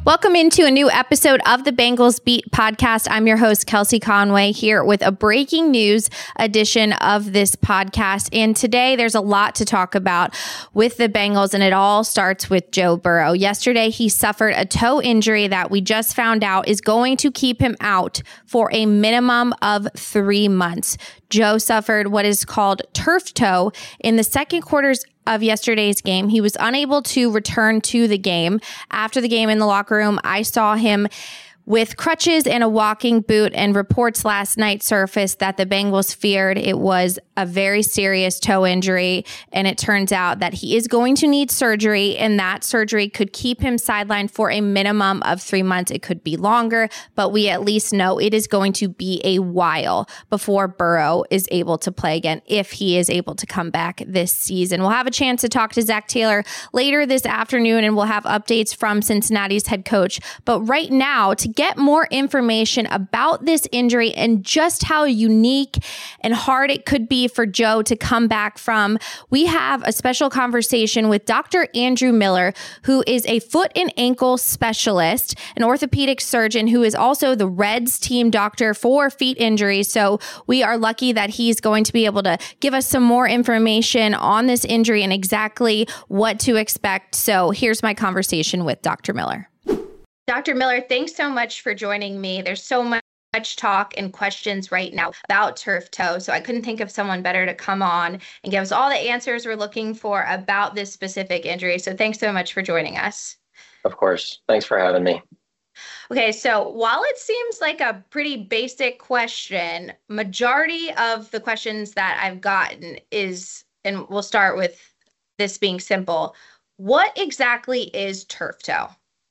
Welcome into a new episode of the Bengals Beat podcast. I'm your host, Kelsey Conway, here with a breaking news edition of this podcast. And today there's a lot to talk about with the Bengals, and it all starts with Joe Burrow. Yesterday, he suffered a toe injury that we just found out is going to keep him out for a minimum of 3 months. Joe suffered what is called turf toe in the second quarters of yesterday's game. He was unable to return to the game. After the game in the locker room, I saw him with crutches and a walking boot, and reports last night surfaced that the Bengals feared it was a very serious toe injury, and it turns out that he is going to need surgery, and that surgery could keep him sidelined for a minimum of 3 months. It could be longer, but we at least know it is going to be a while before Burrow is able to play again, if he is able to come back this season. We'll have a chance to talk to Zac Taylor later this afternoon, and we'll have updates from Cincinnati's head coach. But right now, to get more information about this injury and just how unique and hard it could be for Joe to come back from, we have a special conversation with Dr. Andrew Miller, who is a foot and ankle specialist, an orthopedic surgeon who is also the Reds team doctor for feet injuries. So we are lucky that he's going to be able to give us some more information on this injury and exactly what to expect. So here's my conversation with Dr. Miller. Dr. Miller, thanks so much for joining me. There's so much talk and questions right now about turf toe, so I couldn't think of someone better to come on and give us all the answers we're looking for about this specific injury. So thanks so much for joining us. Of course. Thanks for having me. Okay, so while it seems like a pretty basic question, majority of the questions that I've gotten is, and we'll start with this being simple, what exactly is turf toe?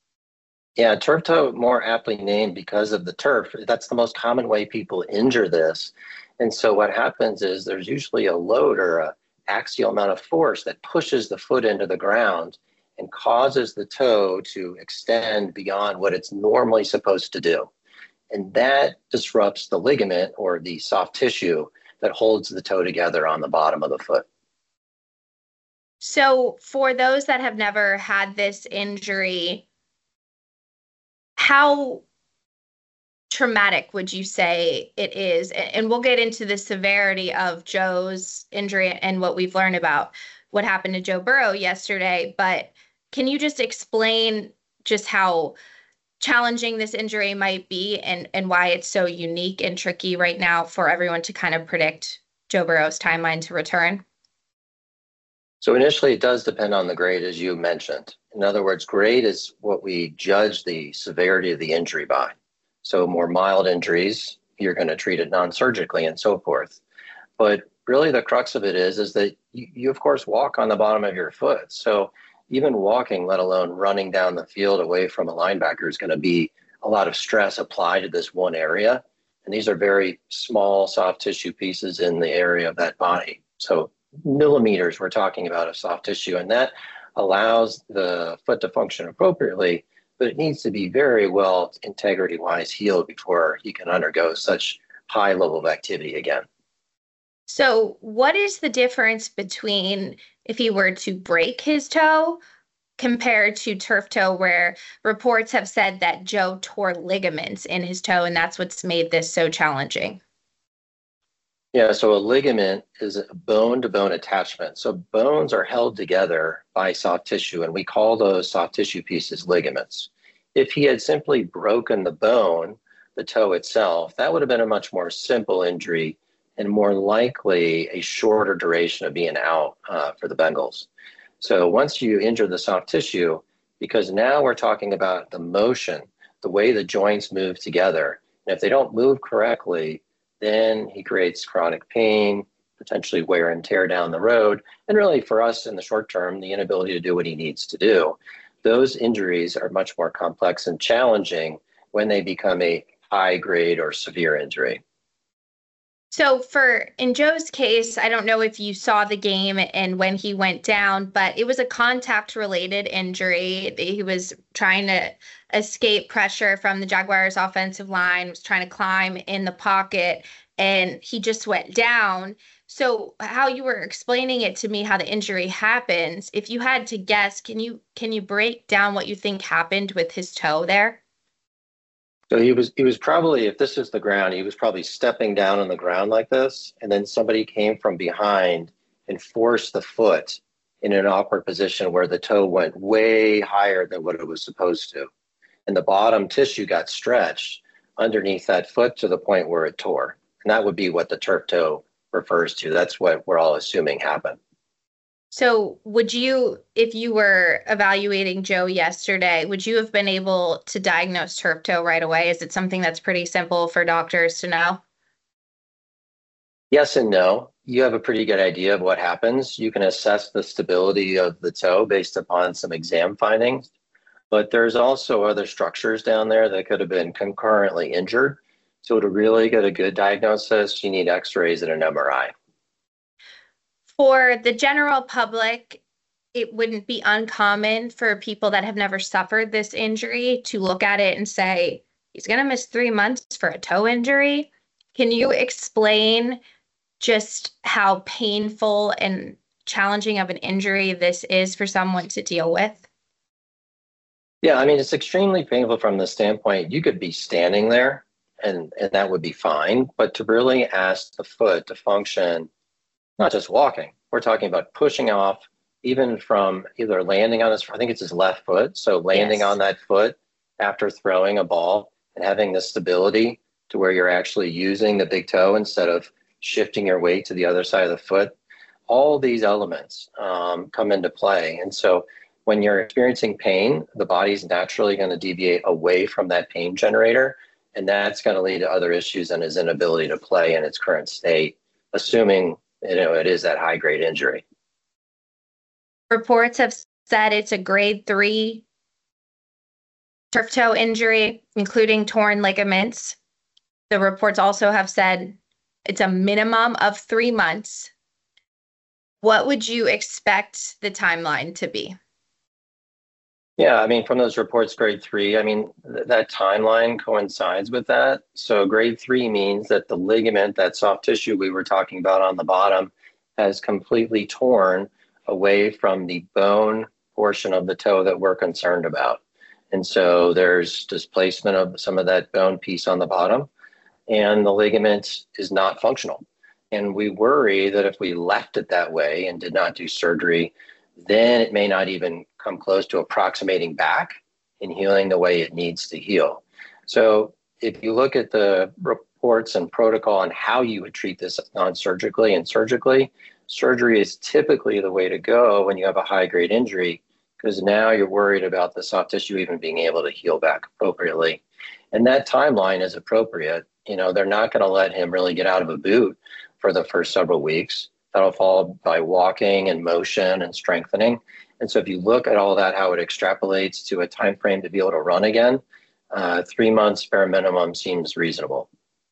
Yeah, turf toe, more aptly named because of the turf. That's the most common way people injure this. And so what happens is there's usually a load or an axial amount of force that pushes the foot into the ground and causes the toe to extend beyond what it's normally supposed to do. And that disrupts the ligament or the soft tissue that holds the toe together on the bottom of the foot. So for those that have never had this injury, how traumatic would you say it is? And we'll get into the severity of Joe's injury and what we've learned about what happened to Joe Burrow yesterday. But can you just explain just how challenging this injury might be and why it's so unique and tricky right now for everyone to kind of predict Joe Burrow's timeline to return? So initially, it does depend on the grade, as you mentioned. In other words, grade is what we judge the severity of the injury by. So more mild injuries, you're going to treat it non-surgically and so forth. But really the crux of it is that you of course, walk on the bottom of your foot. So even walking, let alone running down the field away from a linebacker, is going to be a lot of stress applied to this one area. And these are very small soft tissue pieces in the area of that body. So millimeters we're talking about of soft tissue, and that allows the foot to function appropriately, but it needs to be very well integrity-wise healed before he can undergo such high level of activity again. So what is the difference between if he were to break his toe compared to turf toe, where reports have said that Joe tore ligaments in his toe, and that's what's made this so challenging? Yeah, so a ligament is a bone-to-bone attachment. So bones are held together by soft tissue, and we call those soft tissue pieces ligaments. If he had simply broken the bone, the toe itself, that would have been a much more simple injury and more likely a shorter duration of being out for the Bengals. So once you injure the soft tissue, because now we're talking about the motion, the way the joints move together, and if they don't move correctly, then he creates chronic pain, potentially wear and tear down the road, and really for us in the short term, the inability to do what he needs to do. Those injuries are much more complex and challenging when they become a high grade or severe injury. So in Joe's case, I don't know if you saw the game and when he went down, but it was a contact related injury. He was trying to escape pressure from the Jaguars offensive line, was trying to climb in the pocket, and he just went down. So how you were explaining it to me, how the injury happens, if you had to guess, can you break down what you think happened with his toe there? So he was probably, if this is the ground, he was probably stepping down on the ground like this, and then somebody came from behind and forced the foot in an awkward position where the toe went way higher than what it was supposed to. And the bottom tissue got stretched underneath that foot to the point where it tore. And that would be what the turf toe refers to. That's what we're all assuming happened. So would you, if you were evaluating Joe yesterday, would you have been able to diagnose turf toe right away? Is it something that's pretty simple for doctors to know? Yes and no. You have a pretty good idea of what happens. You can assess the stability of the toe based upon some exam findings, but there's also other structures down there that could have been concurrently injured. So to really get a good diagnosis, you need x-rays and an MRI. For the general public, it wouldn't be uncommon for people that have never suffered this injury to look at it and say, he's going to miss 3 months for a toe injury. Can you explain just how painful and challenging of an injury this is for someone to deal with? Yeah, I mean, it's extremely painful from the standpoint you could be standing there and that would be fine. But to really ask the foot to function, not just walking, we're talking about pushing off even from either landing on his, I think it's his left foot. So landing Yes. on that foot after throwing a ball and having the stability to where you're actually using the big toe instead of shifting your weight to the other side of the foot. All these elements come into play. And so when you're experiencing pain, the body's naturally going to deviate away from that pain generator. And that's going to lead to other issues and his inability to play in its current state, assuming it is that high grade injury. Reports have said it's a grade 3 turf toe injury, including torn ligaments. The reports also have said it's a minimum of 3 months. What would you expect the timeline to be? Yeah, I mean, from those reports, grade 3, I mean, that timeline coincides with that. So grade 3 means that the ligament, that soft tissue we were talking about on the bottom, has completely torn away from the bone portion of the toe that we're concerned about. And so there's displacement of some of that bone piece on the bottom, and the ligament is not functional. And we worry that if we left it that way and did not do surgery, then it may not even come close to approximating back and healing the way it needs to heal. So if you look at the reports and protocol on how you would treat this non-surgically and surgically, surgery is typically the way to go when you have a high-grade injury, because now you're worried about the soft tissue even being able to heal back appropriately. And that timeline is appropriate. They're not going to let him really get out of a boot for the first several weeks. That'll follow by walking and motion and strengthening. And so if you look at all that, how it extrapolates to a time frame to be able to run again, 3 months bare minimum seems reasonable.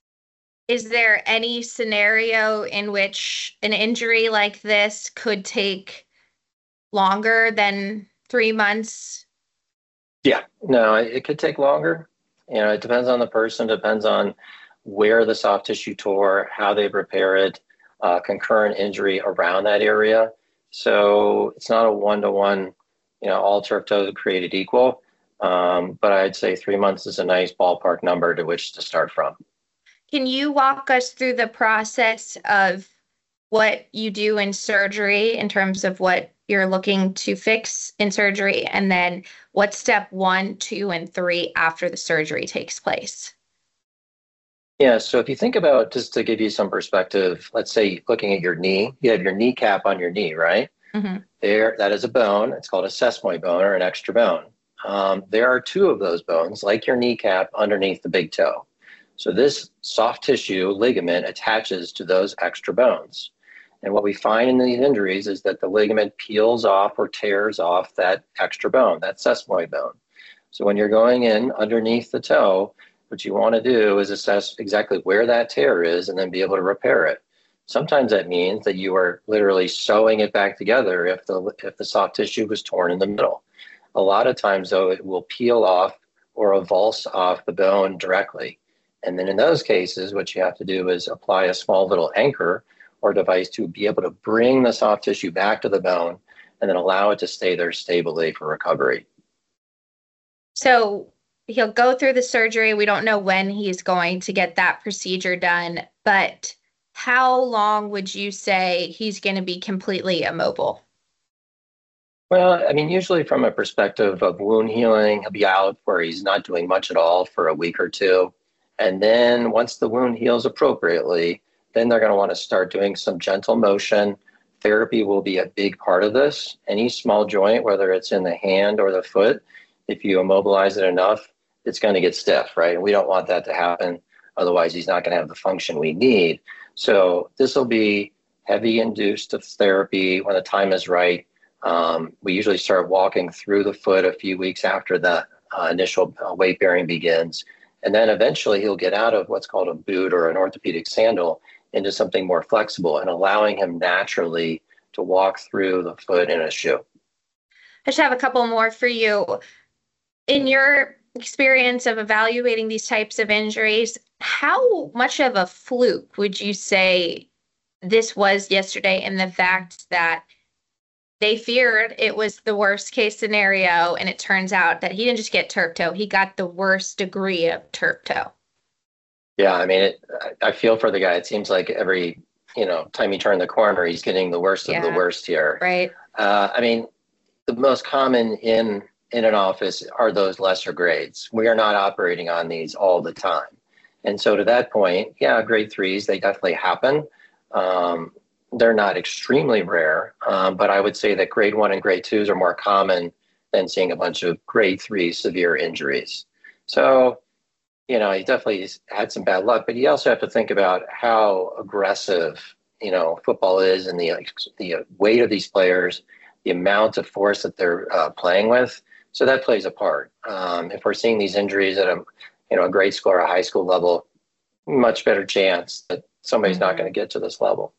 Is there any scenario in which an injury like this could take longer than 3 months? Yeah, no, it could take longer. It depends on the person, depends on where the soft tissue tore, how they repair it, concurrent injury around that area. So it's not a one-to-one, all turf toes created equal. But I'd say 3 months is a nice ballpark number to which to start from. Can you walk us through the process of what you do in surgery in terms of what you're looking to fix in surgery, and then what step 1, 2, and 3 after the surgery takes place? Yeah, so if you think about, just to give you some perspective, let's say looking at your knee, you have your kneecap on your knee, right? Mm-hmm. There, that is a bone. It's called a sesamoid bone or an extra bone. There are 2 of those bones, like your kneecap, underneath the big toe. So this soft tissue ligament attaches to those extra bones. And what we find in these injuries is that the ligament peels off or tears off that extra bone, that sesamoid bone. So when you're going in underneath the toe, what you want to do is assess exactly where that tear is and then be able to repair it. Sometimes that means that you are literally sewing it back together if the soft tissue was torn in the middle. A lot of times, though, it will peel off or avulse off the bone directly. And then in those cases, what you have to do is apply a small little anchor or device to be able to bring the soft tissue back to the bone and then allow it to stay there stably for recovery. So he'll go through the surgery. We don't know when he's going to get that procedure done, but how long would you say he's going to be completely immobile? Well, I mean, usually from a perspective of wound healing, he'll be out where he's not doing much at all for a week or two. And then once the wound heals appropriately, then they're going to want to start doing some gentle motion. Therapy will be a big part of this. Any small joint, whether it's in the hand or the foot, if you immobilize it enough, it's going to get stiff, right? And we don't want that to happen. Otherwise, he's not going to have the function we need. So this will be heavy induced therapy when the time is right. We usually start walking through the foot a few weeks after the initial weight bearing begins. And then eventually he'll get out of what's called a boot or an orthopedic sandal into something more flexible and allowing him naturally to walk through the foot in a shoe. I should have a couple more for you. In your experience of evaluating these types of injuries, how much of a fluke would you say this was yesterday, in the fact that they feared it was the worst case scenario, and it turns out that he didn't just get turf toe, he got the worst degree of turf toe? Yeah, I mean, I feel for the guy. It seems like every time you turn the corner, he's getting the worst of the worst here. Right. I mean, the most common in an office are those lesser grades. We are not operating on these all the time. And so to that point, yeah, grade threes, they definitely happen. They're not extremely rare, but I would say that grade one and grade twos are more common than seeing a bunch of grade three severe injuries. So, he definitely had some bad luck, but you also have to think about how aggressive, football is, and the weight of these players, the amount of force that they're playing with. So that plays a part. If we're seeing these injuries at a grade school or a high school level, much better chance that somebody's not going to get to this level.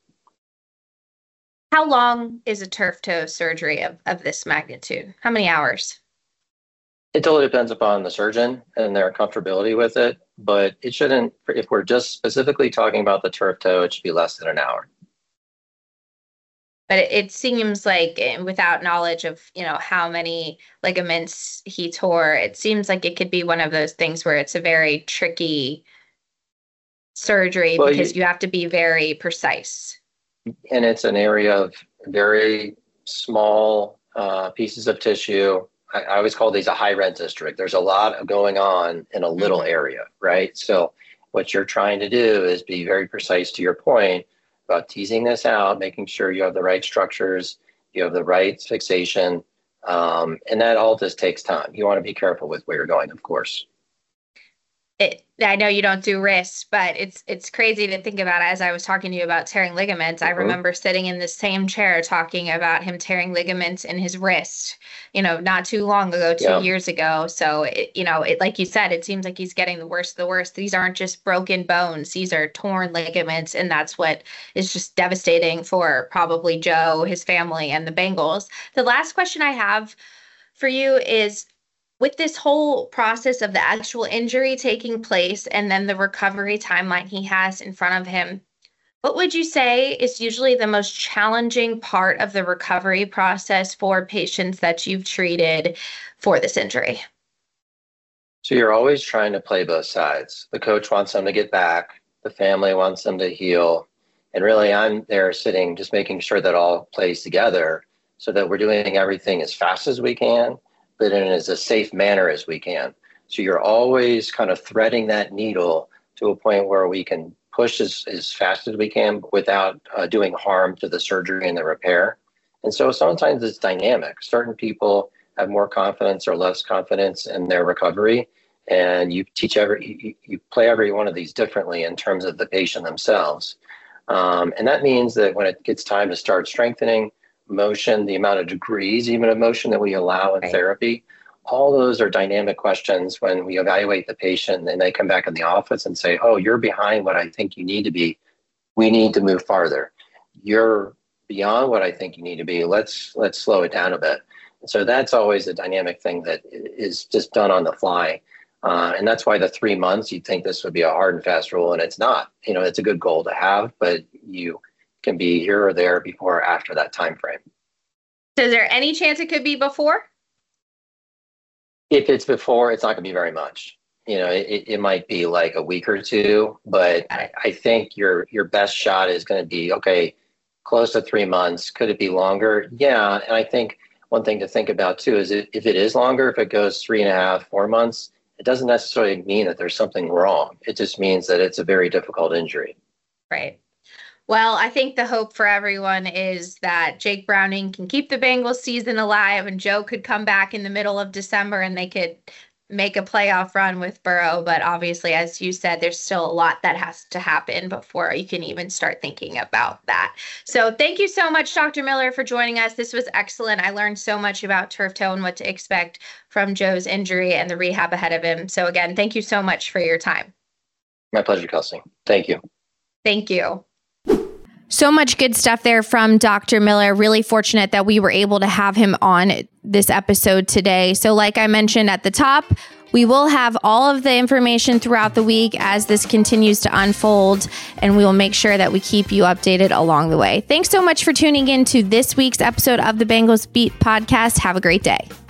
How long is a turf toe surgery of this magnitude? How many hours? It totally depends upon the surgeon and their comfortability with it, but it shouldn't, if we're just specifically talking about the turf toe, it should be less than an hour. But it seems like, without knowledge of, how many ligaments he tore, it seems like it could be one of those things where it's a very tricky surgery because you have to be very precise. And it's an area of very small pieces of tissue. I always call these a high rent district. There's a lot going on in a little area, right? So what you're trying to do is be very precise to your point about teasing this out, making sure you have the right structures, you have the right fixation, and that all just takes time. You want to be careful with where you're going, of course. I know you don't do wrists, but it's crazy to think about. As I was talking to you about tearing ligaments, I remember sitting in the same chair talking about him tearing ligaments in his wrist, not too long ago, 2 years ago. So, like you said, it seems like he's getting the worst of the worst. These aren't just broken bones. These are torn ligaments. And that's what is just devastating for probably Joe, his family, and the Bengals. The last question I have for you is, with this whole process of the actual injury taking place and then the recovery timeline he has in front of him, what would you say is usually the most challenging part of the recovery process for patients that you've treated for this injury? So you're always trying to play both sides. The coach wants them to get back. The family wants them to heal. And really, I'm there sitting, just making sure that all plays together so that we're doing everything as fast as we can, but in as a safe manner as we can. So you're always kind of threading that needle to a point where we can push as fast as we can without doing harm to the surgery and the repair. And so sometimes it's dynamic. Certain people have more confidence or less confidence in their recovery, and you play every one of these differently in terms of the patient themselves. And that means that when it gets time to start strengthening, motion, the amount of degrees even of motion that we allow in therapy, all those are dynamic questions when we evaluate the patient and they come back in the office and say, oh, you're behind what I think you need to be. We need to move farther. You're beyond what I think you need to be. Let's slow it down a bit. And so that's always a dynamic thing that is just done on the fly. And that's why the 3 months, you'd think this would be a hard and fast rule, and it's not. It's a good goal to have, but you can be here or there before or after that time frame. So is there any chance it could be before? If it's before, it's not going to be very much. It might be like a week or two, but I think your best shot is going to be, okay, close to 3 months. Could it be longer? Yeah. And I think one thing to think about too is if it is longer, if it goes 3.5, 4 months, it doesn't necessarily mean that there's something wrong. It just means that it's a very difficult injury. Right. Well, I think the hope for everyone is that Jake Browning can keep the Bengals season alive and Joe could come back in the middle of December and they could make a playoff run with Burrow. But obviously, as you said, there's still a lot that has to happen before you can even start thinking about that. So thank you so much, Dr. Miller, for joining us. This was excellent. I learned so much about turf toe and what to expect from Joe's injury and the rehab ahead of him. So again, thank you so much for your time. My pleasure, Kelsey. Thank you. Thank you. So much good stuff there from Dr. Miller. Really fortunate that we were able to have him on this episode today. So like I mentioned at the top, we will have all of the information throughout the week as this continues to unfold, and we will make sure that we keep you updated along the way. Thanks so much for tuning in to this week's episode of the Bengals Beat podcast. Have a great day.